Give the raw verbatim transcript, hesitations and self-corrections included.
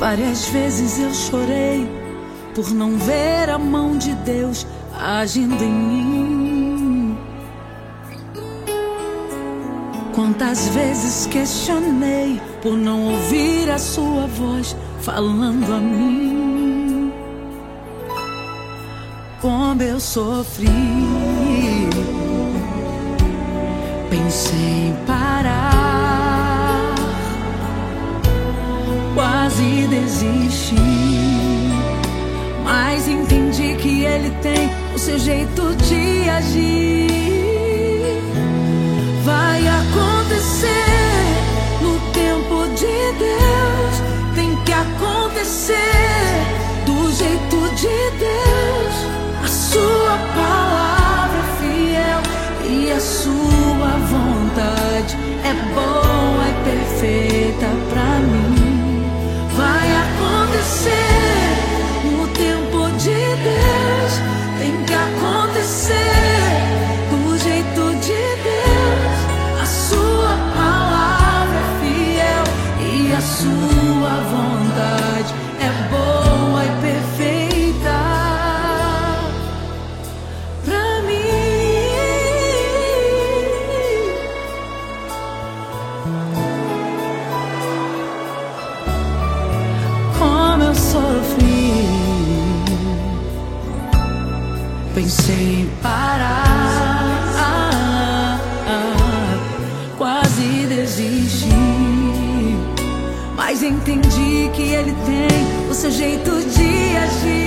Várias vezes eu chorei por não ver a mão de Deus agindo em mim. Quantas vezes questionei por não ouvir a sua voz falando a mim. Como eu sofri, pensei em parar, quase desisti, mas entendi que Ele tem o seu jeito de agir. Vai acontecer no tempo de Deus, tem que acontecer do jeito de Deus. A sua palavra é fiel e a sua vontade é boa e perfeita pra mim. Vai acontecer no tempo de Deus, tem que acontecer do jeito de Deus. A sua palavra é fiel e a sua vontade é boa e perfeita pra mim. Como eu sofri, pensei em parar, quase desisti, mas entendi que Ele tem o seu jeito de agir.